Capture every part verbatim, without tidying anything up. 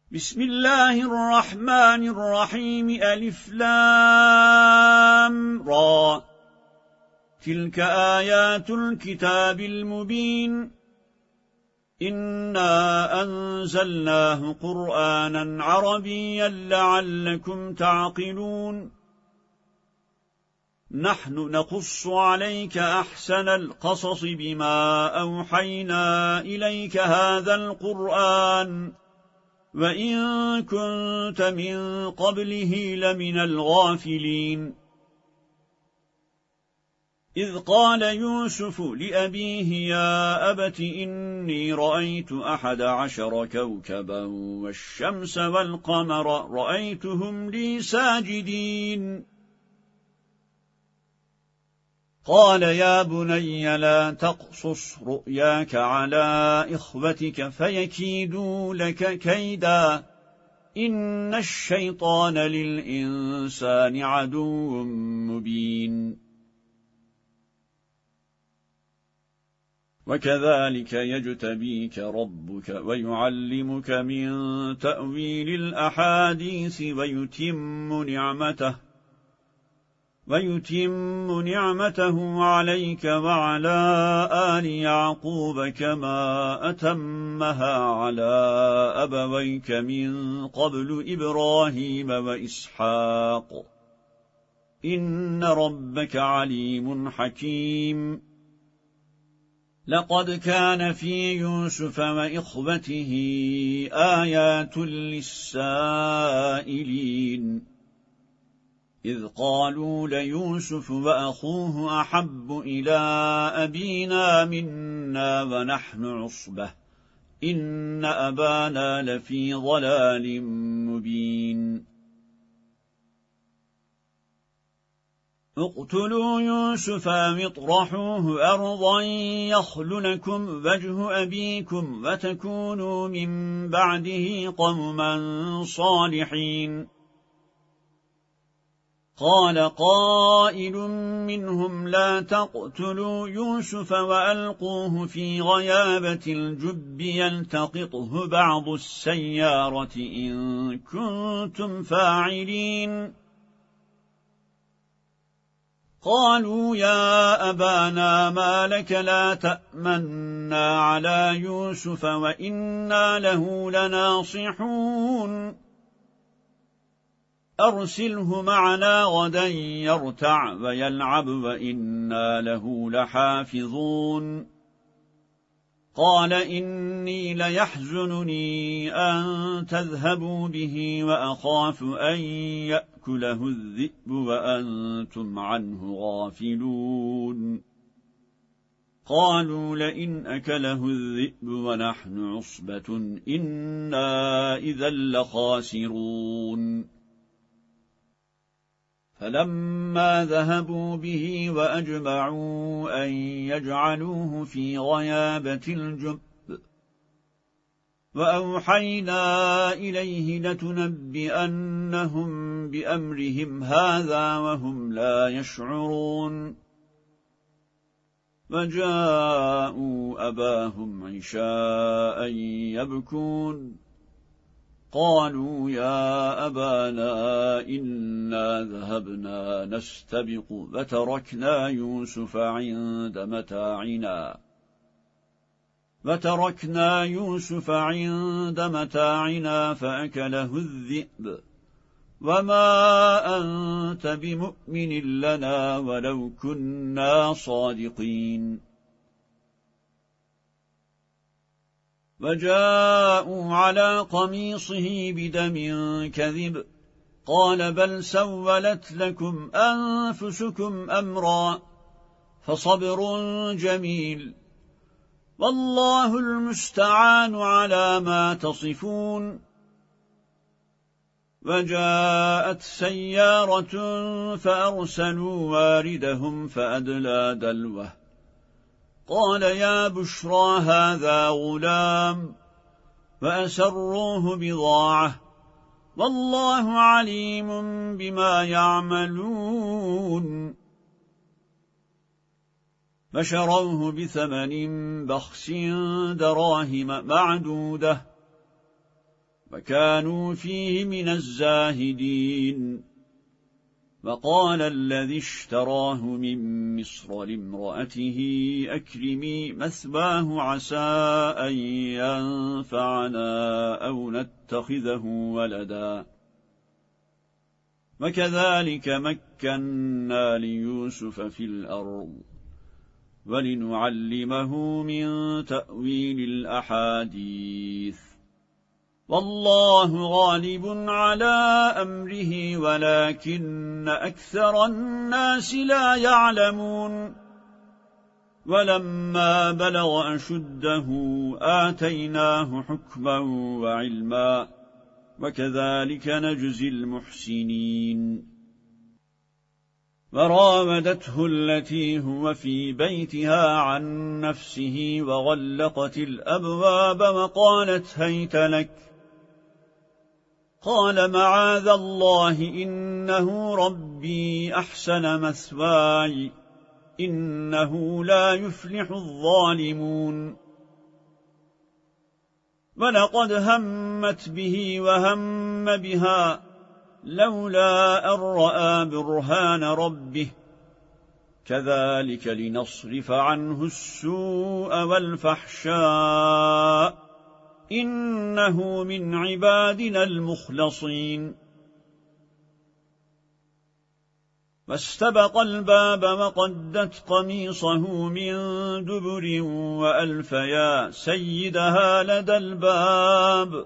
بسم الله الرحمن الرحيم ألف لام را تلك آيات الكتاب المبين إنا أنزلناه قرآنا عربيا لعلكم تعقلون نحن نقص عليك أحسن القصص بما أوحينا إليك هذا القرآن وإن كنت من قبله لمن الغافلين إذ قال يوسف لأبيه يا أبت إني رأيت أحد عشر كوكبا والشمس والقمر رأيتهم لي ساجدين قال يا بني لا تقصص رؤياك على إخوتك فيكيدوا لك كيدا إن الشيطان للإنسان عدو مبين وكذلك يجتبيك ربك ويعلمك من تأويل الأحاديث ويتم نعمته ويتم نعمته عليك وعلى آل يعقوب كما أتمها على أبويك من قبل إبراهيم وإسحاق إن ربك عليم حكيم لقد كان في يوسف وإخوته آيات للسائلين إذ قالوا ليوسف وأخوه أحب إلى أبينا منا ونحن عصبة إن أبانا لفي ضلال مبين اقتلوا يوسف واطرحوه أرضا يخل لكم وجه أبيكم وتكونوا من بعده قوما صالحين قال قائل منهم لا تقتلوا يوسف وألقوه في غيابة الجب يلتقطه بعض السيارة إن كنتم فاعلين قالوا يا أبانا ما لك لا تأمنا على يوسف وإنا له لناصحون أرسله معنا غدا يرتع ويلعب وإنا له لحافظون قال إني ليحزنني أن تذهبوا به وأخاف أن يأكله الذئب وأنتم عنه غافلون قالوا لئن أكله الذئب ونحن عصبة إنا إذا لخاسرون فلما ذهبوا به وأجمعوا أن يجعلوه في غيابة الجب وأوحينا إليه لتنبئنهم بأمرهم هذا وهم لا يشعرون وجاءوا أباهم عشاء يبكون قالوا يا أبانا إنا ذهبنا نستبق وتركنا يوسف عند متاعنا وتركنا يوسف عند متاعنا فأكله الذئب وما أنت بمؤمن لنا ولو كنا صادقين وجاءوا على قميصه بدم كذب قال بل سولت لكم أنفسكم أمرا فصبر جميل والله المستعان على ما تصفون وجاءت سيارة فأرسلوا واردهم فأدلى دلوه قال يا بشرى هذا غلام وأسروه بضاعة والله عليم بما يعملون فشروه بثمن بخس دراهم معدودة وكانوا فيه من الزاهدين. وقال الذي اشتراه من مصر لامرأته أكرمي مثواه عسى أن ينفعنا أو نتخذه ولدا. وكذلك مكنا ليوسف في الأرض ولنعلمه من تأويل الأحاديث. والله غالب على أمره ولكن أكثر الناس لا يعلمون. ولما بلغ أشده آتيناه حكما وعلما وكذلك نجزي المحسنين. وراودته التي هو في بيتها عن نفسه وغلقت الأبواب وقالت هيت لك. قال معاذ الله إنه ربي أحسن مثواي إنه لا يفلح الظالمون. ولقد همت به وهم بها لولا أن رأى برهان ربه كذلك لنصرف عنه السوء والفحشاء إنه من عبادنا المخلصين. فاستبق الباب وقدت قميصه من دبر وألف يا سيدها لدى الباب.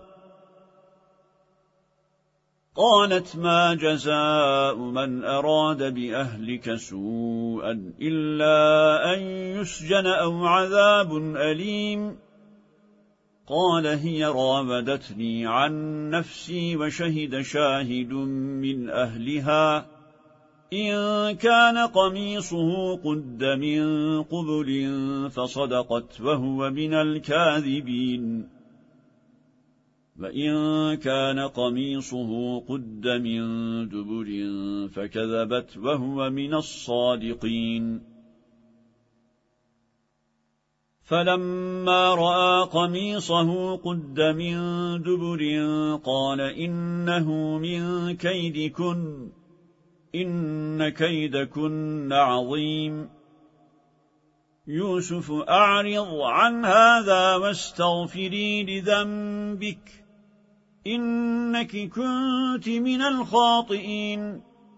قالت ما جزاء من أراد بأهلك سوءا إلا أن يسجن أو عذاب أليم. قال هي راودتني عن نفسي وشهد شاهد من أهلها إن كان قميصه قد من قبل فصدقت وهو من الكاذبين. وإن كان قميصه قد من دبر فكذبت وهو من الصادقين. فلما رأى قميصه قد من دبر قال إنه من كيدكن إن كيدكن عظيم. يوسف أعرض عن هذا واستغفري لذنبك إنك كنت من الخاطئين.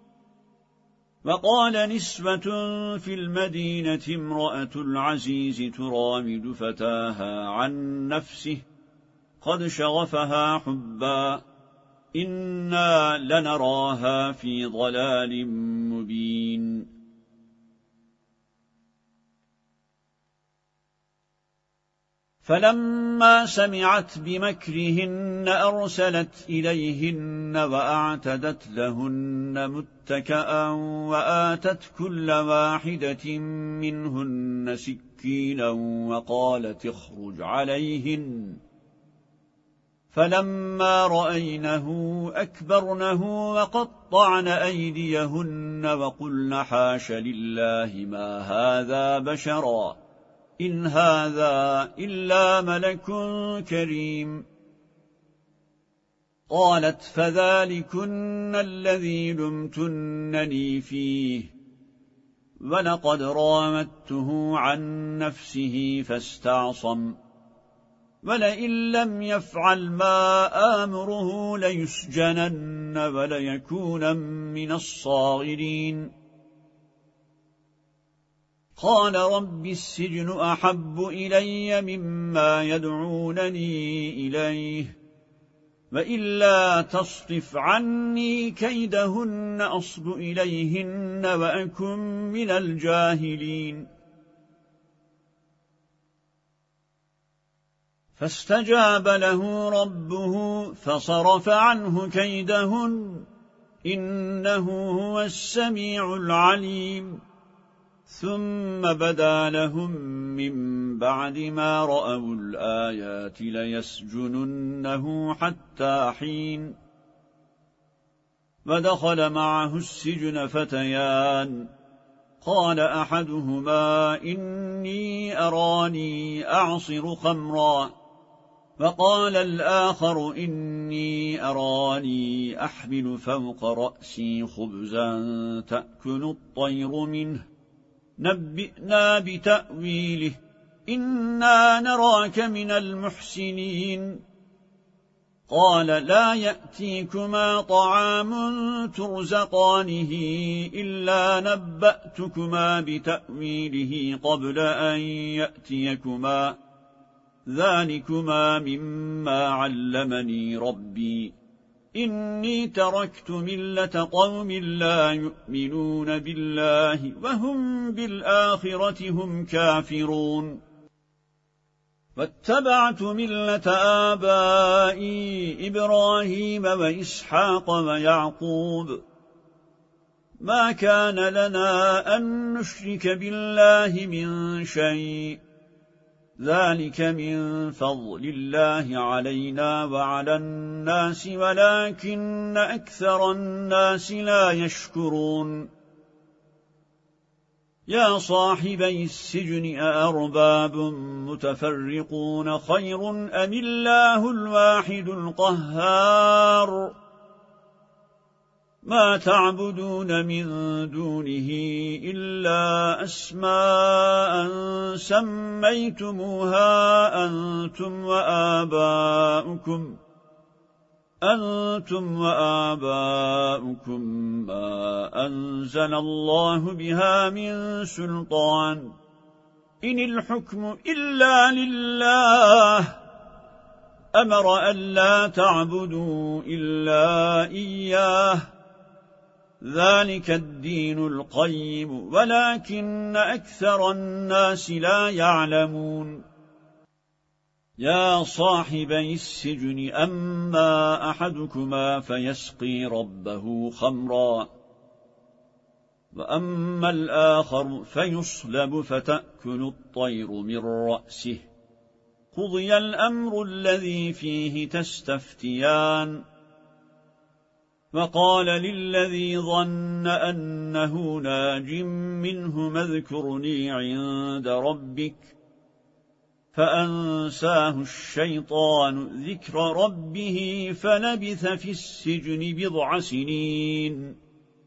وقال نسوة في المدينة امرأة العزيز تراود فتاها عن نفسه قد شغفها حبا إنا لنراها في ضلال مبين. فلما سمعت بمكرهن أرسلت إليهن وأعتدت لهن متكأ وآتت كل واحدة منهن سكينا وقالت اخرج عليهن. فلما رأينه أكبرنه وقطعن أيديهن وقلن حاش لله ما هذا بشرا إن هذا إلا ملك كريم. قالت فذلكن الذي لمتنني فيه ولقد راودته عن نفسه فاستعصم ولئن لم يفعل ما آمره ليسجنن وليكون من الصاغرين. قال رب السجن أحب إلي مما يدعونني إليه وإلا تصرف عني كيدهن أصب إليهن وأكن من الجاهلين. فاستجاب له ربه فصرف عنه كيدهن إنه هو السميع العليم. ثم بدا لهم من بعد ما رأوا الآيات ليسجننه حتى حين. ودخل معه السجن فتيان قال أحدهما إني أراني أعصر خمرا وقال الآخر إني أراني أحمل فوق رأسي خبزا تأكل الطير منه نبئنا بتأويله إنا نراك من المحسنين قال لا يأتيكما طعام ترزقانه إلا نبأتكما بتأويله قبل أن يأتيكما ذلكما مما علمني ربي إني تركت ملة قوم لا يؤمنون بالله وهم بالآخرة هم كافرون واتبعت ملة آبائي إبراهيم وإسحاق ويعقوب ما كان لنا أن نشرك بالله من شيء ذلك من فضل الله علينا وعلى الناس ولكن أكثر الناس لا يشكرون يا صاحبي السجن أأرباب متفرقون خير أم الله الواحد القهار ما تعبدون من دونه إلا أسماء سميتموها أنتم وآباؤكم أنتم وآباؤكم ما أنزل الله بها من سلطان إن الحكم إلا لله أمر أن لا تعبدوا إلا إياه ذلك الدين القيم ولكن أكثر الناس لا يعلمون يا صاحبي السجن أما أحدكما فيسقي ربه خمرا وأما الآخر فيصلب فتأكل الطير من رأسه قضي الأمر الذي فيه تستفتيان وقال للذي ظن أنه ناج منه اذكرني عند ربك فأنساه الشيطان ذكر ربه فلبث في السجن بضع سنين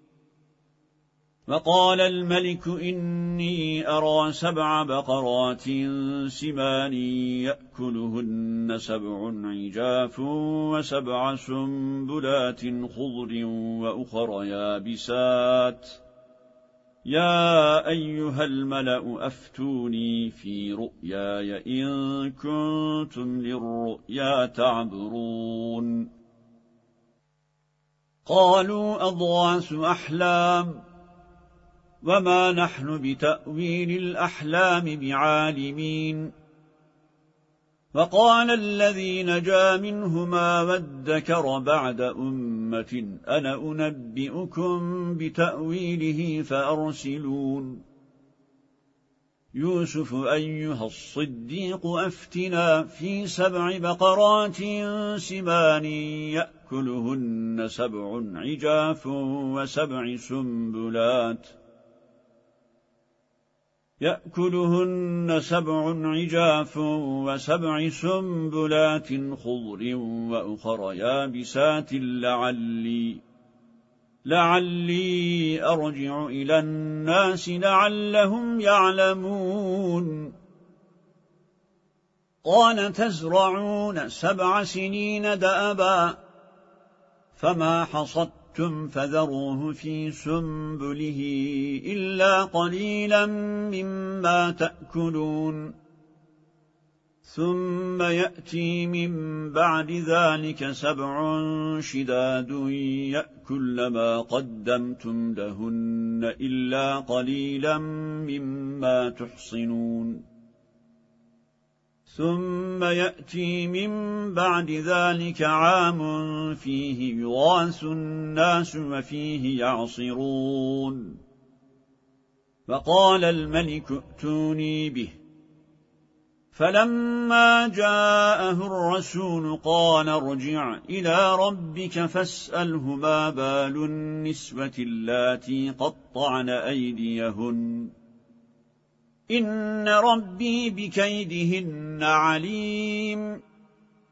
وقال الملك إني أرى سبع بقرات سمان يأكلهن سبع عجاف وسبع سنبلات خضر وأخر يابسات يا أيها الملأ أفتوني في رؤياي إن كنتم للرؤيا تعبرون قالوا أضغاث أحلام وما نحن بتأويل الأحلام بعالمين وقال الذي نجا منهما وادكر بعد أمة أنا أنبئكم بتأويله فأرسلون يوسف أيها الصديق أفتنا في سبع بقرات سمان يأكلهن سبع عجاف وسبع سنبلات يأكلهن سبع عجاف وسبع سنبلات خضر وأخر يابسات لعلي لعلي أرجع إلى الناس لعلهم يعلمون قال تزرعون سبع سنين دأبا فما حصدتم فذروه في سنبله إلا قليلا مما تأكلون ثم يأتي من بعد ذلك سبع شداد يأكل ما قدمتم لهن إلا قليلا مما تحصنون ثم يأتي من بعد ذلك عام فيه يغاث الناس وفيه يعصرون وقال الملك ائتوني به فلما جاءه الرسول قال ارجع إلى ربك فاسأله ما بال النسوة اللاتي قطعن أيديهن إن ربي بكيدهن عليم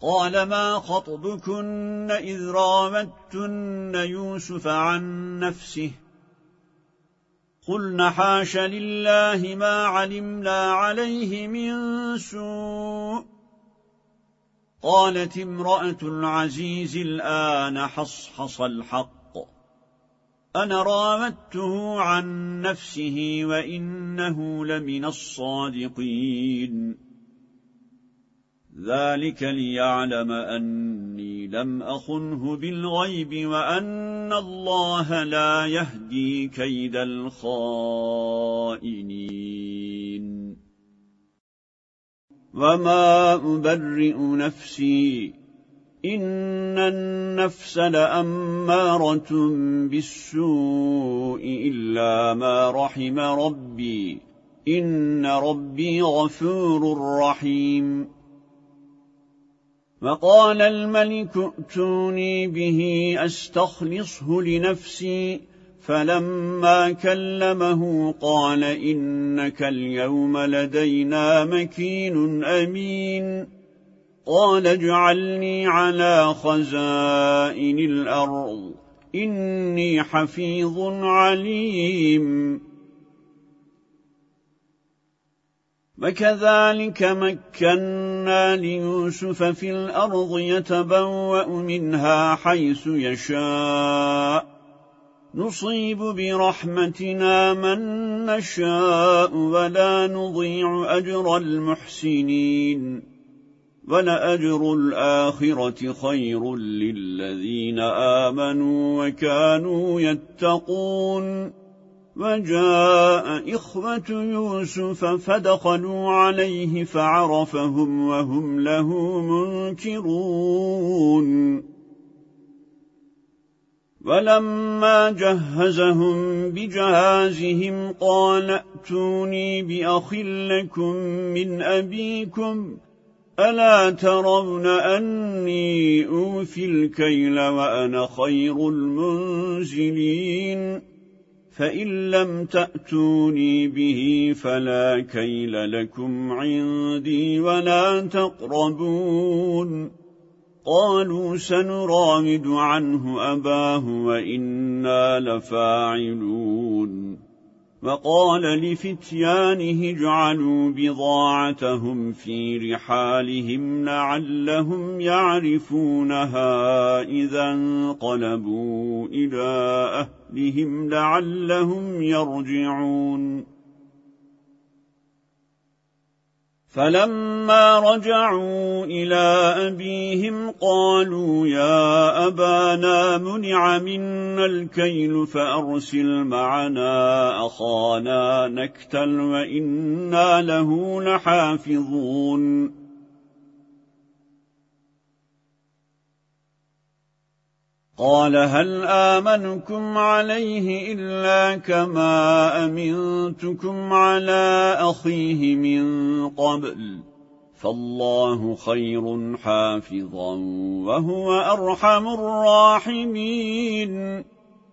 قال ما خطبكن إذ راوتن يوسف عن نفسه قلن حاش لله ما علمنا عليه من سوء قالت امرأة العزيز الآن حصحص الحق أنا راودته عن نفسه وإنه لمن الصادقين ذلك ليعلم أني لم أخنه بالغيب وأن الله لا يهدي كيد الخائنين وما أبرئ نفسي إن النفس لأمارة بالسوء إلا ما رحم ربي إن ربي غفور رحيم وقال الملك ائتوني به أستخلصه لنفسي فلما كلمه قال إنك اليوم لدينا مكين أمين قال اجعلني على خزائن الأرض إني حفيظ عليم وكذلك مكنا ليوسف في الأرض يتبوأ منها حيث يشاء نصيب برحمتنا من نشاء ولا نضيع أجر المحسنين ولأجر الآخرة خير للذين آمنوا وكانوا يتقون وجاء إخوة يوسف فدخلوا عليه فعرفهم وهم له منكرون ولما جهزهم بجهازهم قال ائتوني بأخ لكم من أبيكم ألا ترون أني أوفي الكيل وأنا خير المنزلين فإن لم تأتوني به فلا كيل لكم عندي ولا تقربون قالوا سنراود عنه أباه وإنا لفاعلون وقال لفتيانه اجعلوا بضاعتهم في رحالهم لعلهم يعرفونها إذا انقلبوا إلى أهلهم لعلهم يرجعون فلما رجعوا إلى أبيهم قالوا يا أبانا منع منا الكيل فأرسل معنا أخانا نكتل وإنا له لحافظون قال هل آمنكم عليه إلا كما أمنتكم على أخيه من قبل فالله خير حافظا وهو أرحم الراحمين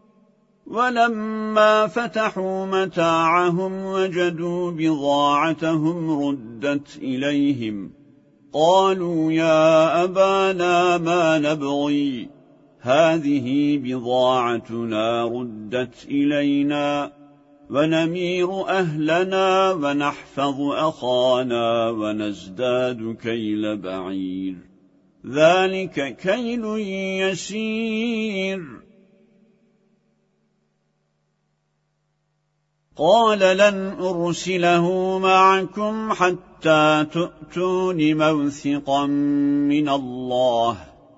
ولما فتحوا متاعهم وجدوا بضاعتهم ردت إليهم قالوا يا أبانا ما نبغي هذه بضاعتنا ردت إلينا ونمير أهلنا ونحفظ أخانا ونزداد كيل بعير ذلك كيل يسير قال لن أرسله معكم حتى تؤتون موثقا من الله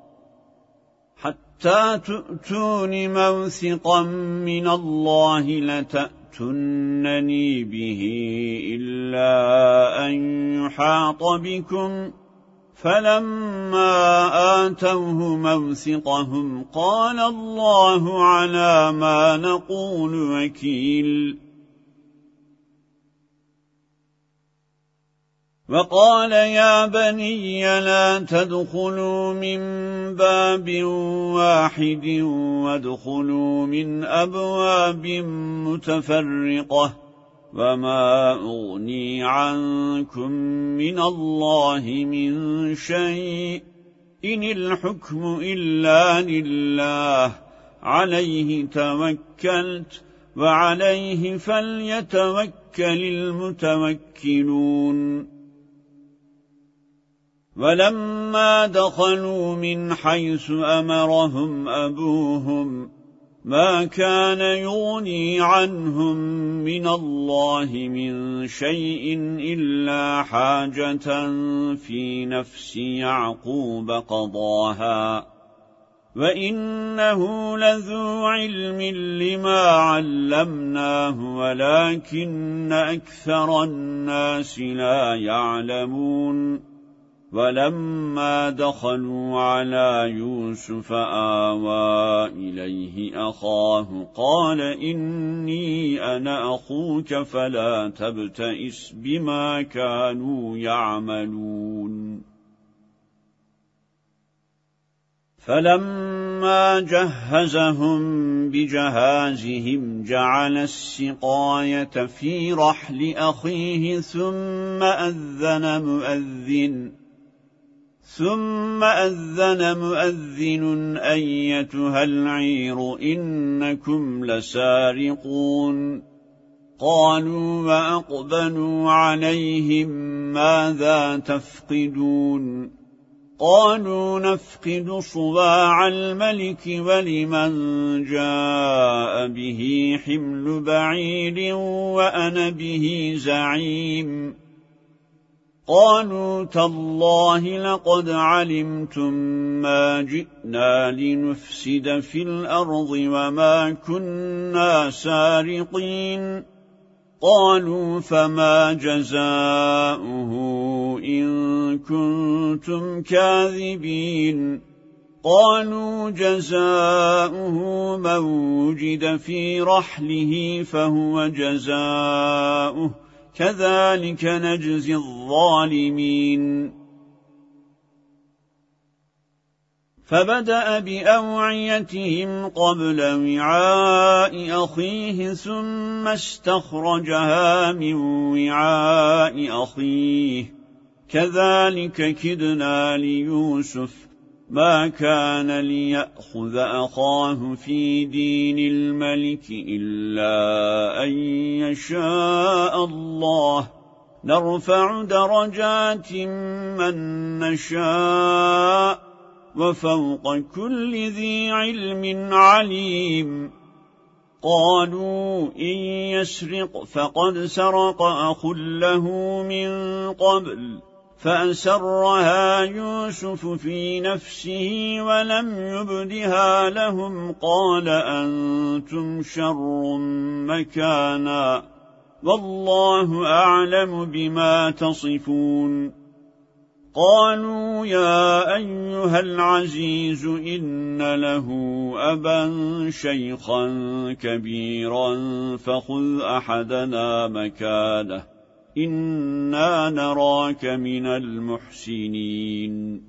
حتى تؤتون موثقا من الله لتأتونني به إلا أن يحاط بكم فلما آتوه موثقهم قال الله على ما نقول وكيل وقال يا بني لا تدخلوا من باب واحد وادخلوا من أبواب متفرقة وما أغني عنكم من الله من شيء إن الحكم إلا لله عليه توكلت وعليه فليتوكل المتوكلون ولما دخلوا من حيث أمرهم أبوهم ما كان يغني عنهم من الله من شيء إلا حاجة في نفس يعقوب قضاها وإنه لذو علم لما علمناه ولكن أكثر الناس لا يعلمون ولما دخلوا على يوسف آوى إليه أخاه قال إني أنا أخوك فلا تبتئس بما كانوا يعملون فلما جهزهم بجهازهم جعل السقاية في رحل أخيه ثم أذن مؤذن ثم أذن مؤذن أيتها العير إنكم لسارقون قالوا وأقبلوا عليهم ماذا تفقدون قالوا نفقد صواع الملك ولمن جاء به حمل بعير وأنا به زعيم قالوا تالله لقد علمتم ما جئنا لنفسد في الأرض وما كنا سارقين قالوا فما جزاؤه إن كنتم كاذبين قالوا جزاؤه من وجد في رحله فهو جزاؤه كذلك نجزي الظالمين فبدأ بأوعيتهم قبل وعاء أخيه ثم استخرجها من وعاء أخيه كذلك كدنا ليوسف ما كان ليأخذ أخاه في دين الملك إلا أن يشاء الله نرفع درجات من نشاء وفوق كل ذي علم عليم قالوا إن يسرق فقد سرق أخ له من قبل فأسرها يوسف في نفسه ولم يبدها لهم قال أنتم شر مكانا والله أعلم بما تصفون قالوا يا أيها العزيز إن له أبا شيخا كبيرا فخذ أحدنا مكانه إنا نراك من المحسنين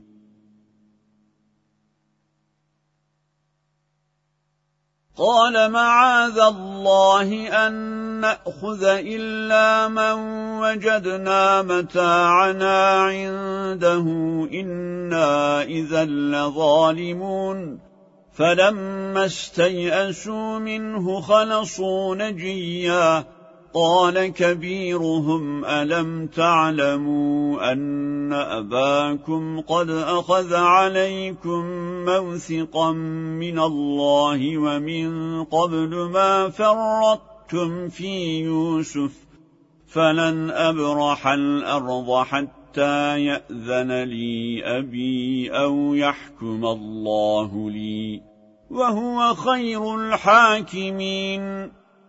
قال معاذ الله أن نأخذ إلا من وجدنا متاعنا عنده إنا إذا لظالمون فلما استيئسوا منه خلصوا نجيا قال كبيرهم ألم تعلموا أن أباكم قد أخذ عليكم موثقا من الله ومن قبل ما فرطتم في يوسف فلن أبرح الأرض حتى يأذن لي أبي أو يحكم الله لي وهو خير الحاكمين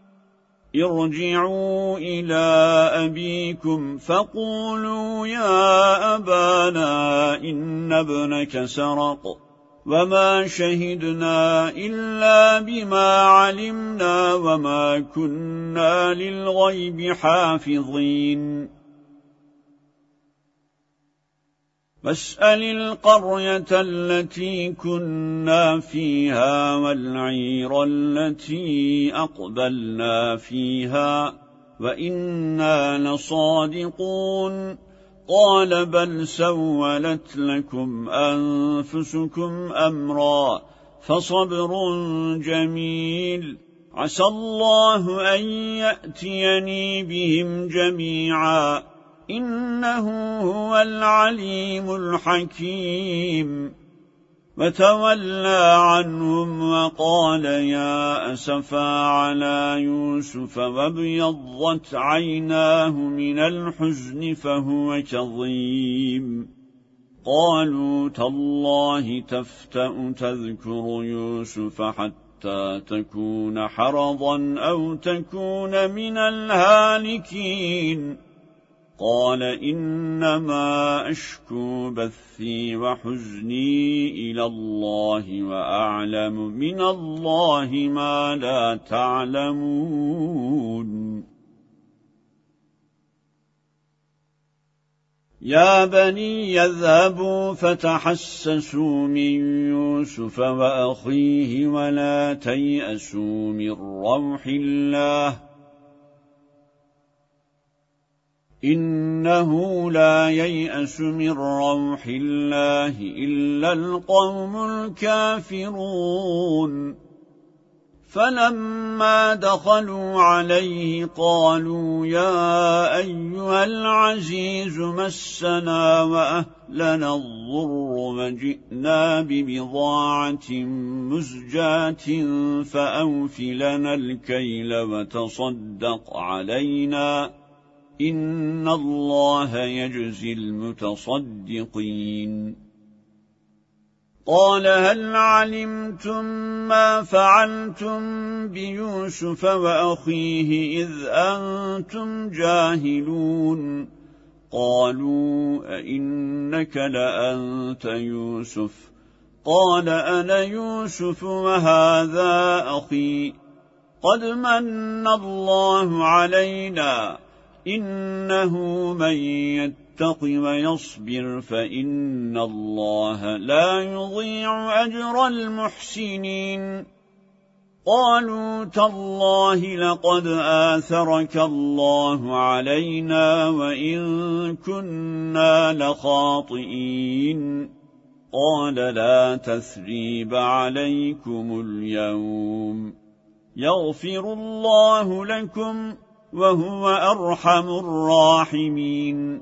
ارجعوا إلى أبيكم فقولوا يا أبانا إن ابنك سرق وما شهدنا إلا بما علمنا وما كنا للغيب حافظين فاسأل القرية التي كنا فيها والعير التي أقبلنا فيها وإنا لصادقون قال بل سولت لكم أنفسكم أمرا فصبر جميل عسى الله أن يأتيني بهم جميعا إنه هو العليم الحكيم وتولى عنهم وقال يا أسفا على يوسف وابيضت عيناه من الحزن فهو كظيم قالوا تالله تفتأ تذكر يوسف حتى تكون حرضا أو تكون من الهالكين قال إنما أشكو بثي وحزني إلى الله وأعلم من الله ما لا تعلمون يا بني يذهبوا فتحسسوا من يوسف وأخيه ولا تيأسوا من روح الله إنه لا ييأس من روح الله إلا القوم الكافرون فلما دخلوا عليه قالوا يا أيها العزيز مسنا وأهلنا الضر وجئنا ببضاعة مزجاة فأوف لنا الكيل وتصدق علينا إن الله يجزي المتصدقين قال هل علمتم ما فعلتم بيوسف وأخيه إذ أنتم جاهلون قالوا أئنك لأنت يوسف قال أنا يوسف وهذا أخي قد من الله علينا إنه من يتق ويصبر فإن الله لا يضيع أجر المحسنين قالوا تالله لقد آثرك الله علينا وإن كنا لخاطئين قال لا تثريب عليكم اليوم يغفر الله لكم وهو أرحم الراحمين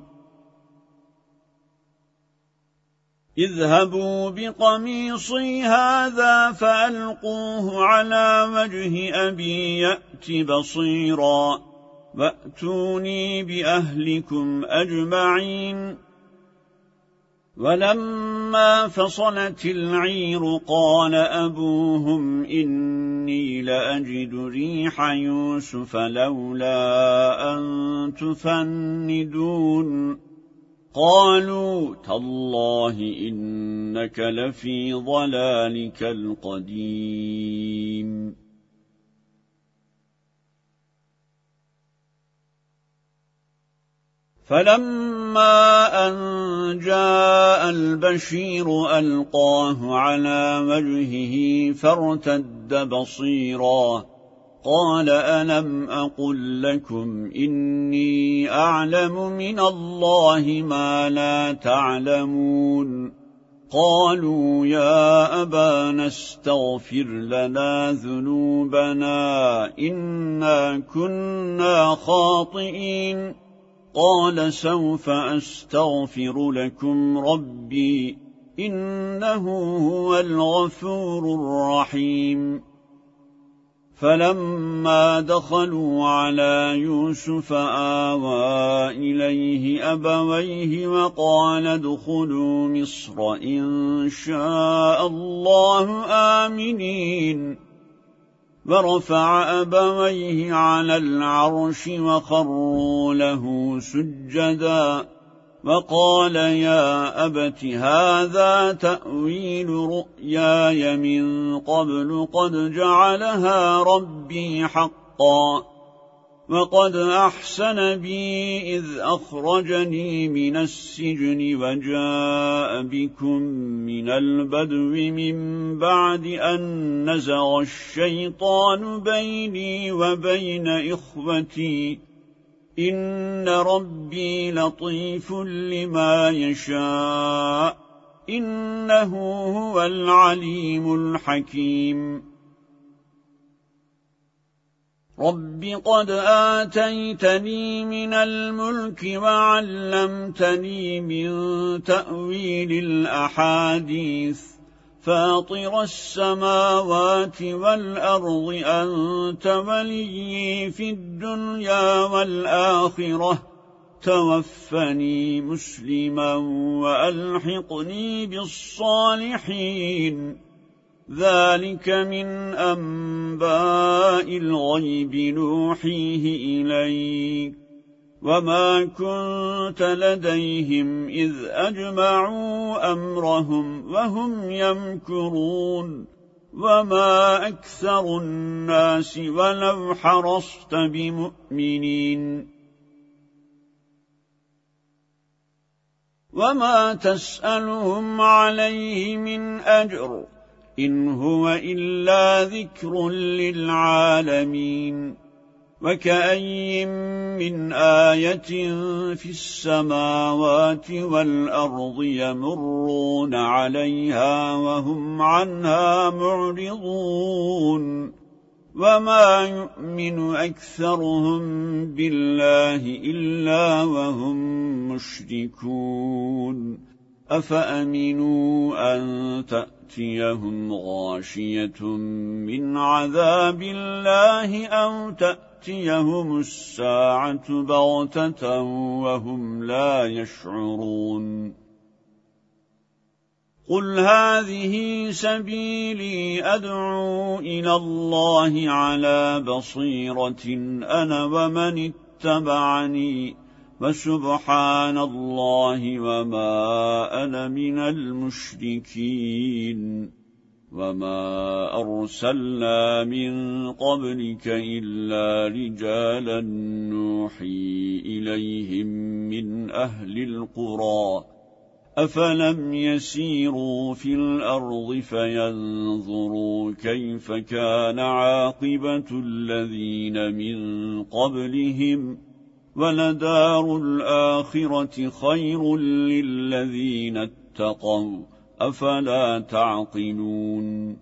اذهبوا بقميصي هذا فألقوه على وجه أبي يأت بصيرا وأتوني بأهلكم أجمعين ولما فصلت العير قال أبوهم إني لأجد ريح يوسف لولا أن تفندون قالوا تالله إنك لفي ضلالك القديم فلما أن جاء البشير ألقاه على وجهه فارتد بصيرا قال ألم أقل لكم إني أعلم من الله ما لا تعلمون قالوا يا أبانا استغفر لنا ذنوبنا إنا كنا خاطئين قال سوف أستغفر لكم ربي إنه هو الغفور الرحيم فلما دخلوا على يوسف آوى إليه أبويه وقال ادخلوا مصر إن شاء الله آمنين ورفع أبويه على العرش وخروا له سجدا وقال يا أبت هذا تأويل رؤياي من قبل قد جعلها ربي حقا وقد أحسن بي إذ أخرجني من السجن وجاء بكم من البدو من بعد أن نزغ الشيطان بيني وبين إخوتي إن ربي لطيف لما يشاء إنه هو العليم الحكيم رب قد آتيتني من الملك وعلمتني من تأويل الأحاديث فاطر السماوات والأرض أنت ولي في الدنيا والآخرة توفني مسلما وألحقني بالصالحين ذلك من أنباء الغيب نوحيه إليك وما كنت لديهم إذ أجمعوا أمرهم وهم يمكرون وما أكثر الناس ولو حرصت بمؤمنين وما تسألهم عليه من أجر إن هو إلا ذكر للعالمين وكأي من آية في السماوات والأرض يمرون عليها وهم عنها معرضون وما يؤمن أكثرهم بالله إلا وهم مشركون أفأمنوا أن تأتيهم غاشية من عذاب الله أو تأتيهم الساعة بغتة وهم لا يشعرون قل هذه سبيلي أدعو إلى الله على بصيرة أنا ومن اتبعني وسبحان الله وما أنا من المشركين وما أرسلنا من قبلك إلا رجالا نوحي إليهم من أهل القرى أفلم يسيروا في الأرض فينظروا كيف كان عاقبة الذين من قبلهم ولدار الآخرة خير للذين اتقوا أفلا تعقلون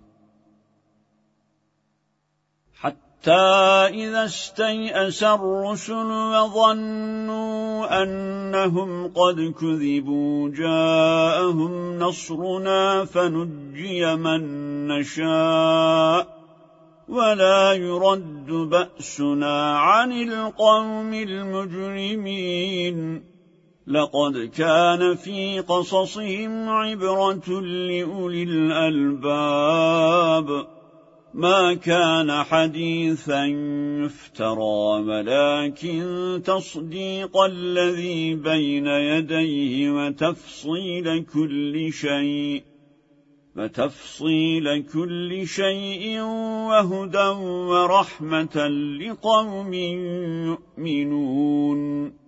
حتى إذا استيأس الرسل وظنوا أنهم قد كذبوا جاءهم نصرنا فنجي من نشاء ولا يرد بأسنا عن القوم المجرمين لقد كان في قصصهم عبرة لأولي الألباب ما كان حديثا يفترى ولكن تصديق الذي بين يديه وتفصيل كل شيء وتفصيل كل شيء وهدى ورحمة لقوم يؤمنون